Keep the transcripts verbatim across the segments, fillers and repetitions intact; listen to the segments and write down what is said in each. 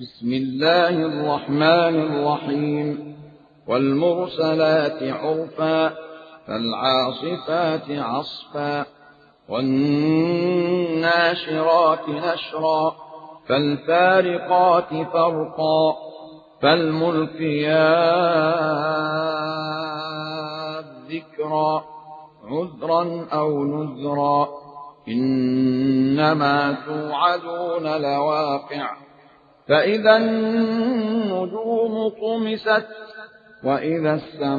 بسم الله الرحمن الرحيم والمرسلات عرفا فالعاصفات عصفا والناشرات نشرا فالفارقات فرقا فالملقيات ذكرا عذرا أو نذرا إنما توعدون لواقع فإذا النجوم طمست وإذا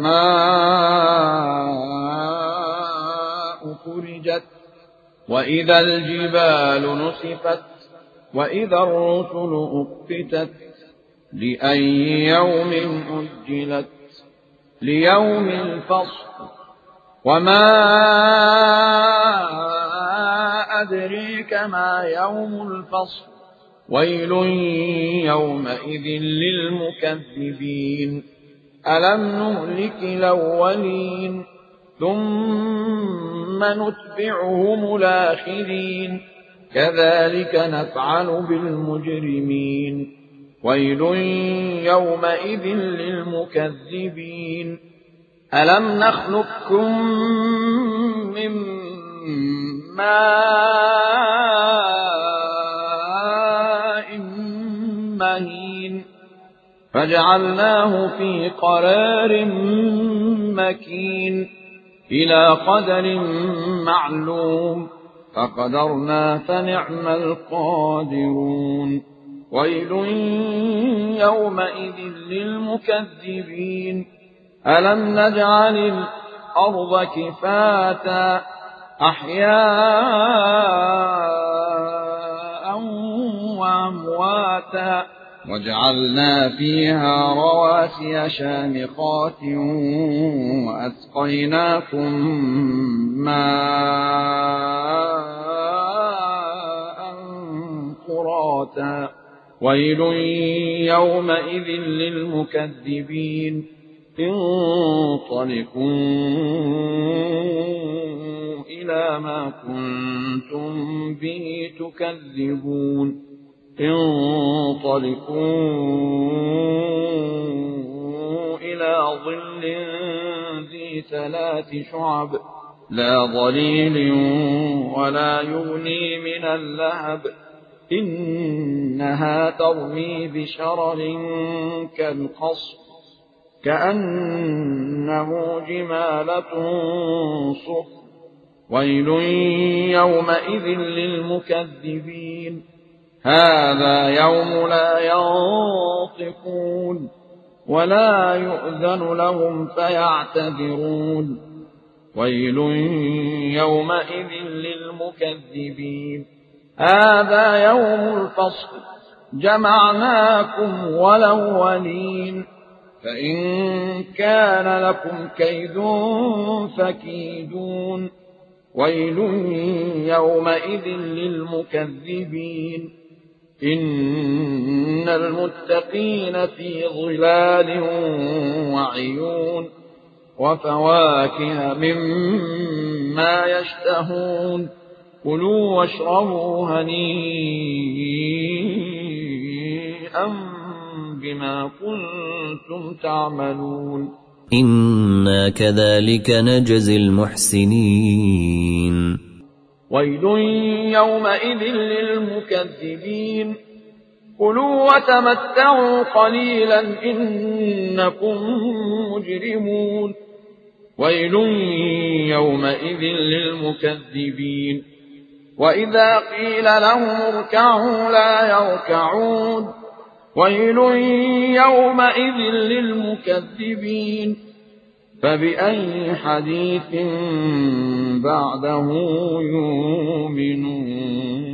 السماء فرجت وإذا الجبال نسفت وإذا الرسل أقتت لأي يوم أجلت ليوم الفصل وما أدريك ما يوم الفصل ويل يومئذ للمكذبين ألم نهلك الأولين ثم نتبعهم الآخرين كذلك نفعل بالمجرمين ويل يومئذ للمكذبين ألم نخلقكم من ماء مهين فجعلناه في قرار مكين إلى قدر معلوم فقدرنا فنعم القادرون ويل يومئذ للمكذبين ألم نجعل الأرض كفاتا أحياء وأمواتا وجعلنا فيها رواسي شامخات وأسقيناكم ماء فراتا ويل يومئذ للمكذبين انطلقوا إلى ما كنتم به تكذبون انطلقوا إلى ظل ذي ثلاث شعب لا ظليل ولا يغني من اللهب إنها ترمي بشرر كالقصر كأنه جمالة صفر ويل يومئذ للمكذبين هذا يوم لا ينطقون ولا يؤذن لهم فيعتذرون ويل يومئذ للمكذبين هذا يوم الفصل جمعناكم والأولين فإن كان لكم كيد فكيدون ويل يومئذ للمكذبين إن المتقين في ظلال وعيون وفواكه مما يشتهون كلوا واشربوا هنيئا بما كنتم تعملون إنا كذلك نجزي المحسنين ويل يومئذ للمكذبين كلوا وتمتعوا قليلا إنكم مجرمون ويل يومئذ للمكذبين وإذا قيل لهم اركعوا لا يركعون ويل يومئذ للمكذبين فبأي حديث بعده يؤمنون